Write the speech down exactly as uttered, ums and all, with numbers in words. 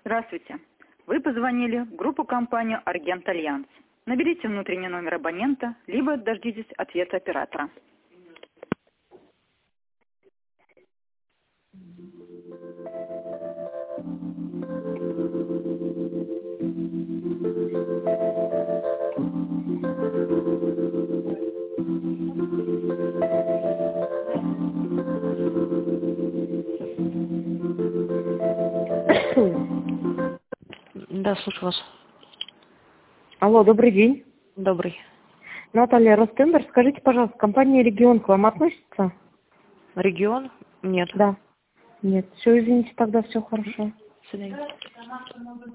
Здравствуйте. Вы позвонили в группу компанию «Аргент Альянс». Наберите внутренний номер абонента, либо дождитесь ответа оператора. Да, слушаю вас. Алло, добрый день. Добрый. Наталья Ростендер, скажите, пожалуйста, компания «Регион» к вам относится? Регион? Нет. Да. Нет. Все, извините, тогда все хорошо. До свидания.